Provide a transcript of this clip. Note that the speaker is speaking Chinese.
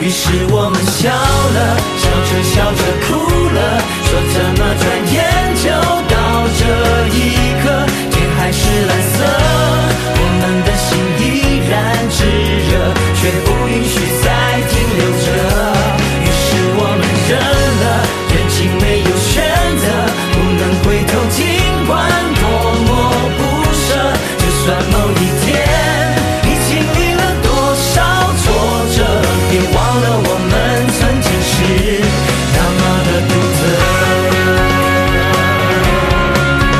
于是我们笑了，笑着笑着哭了，说怎么转眼就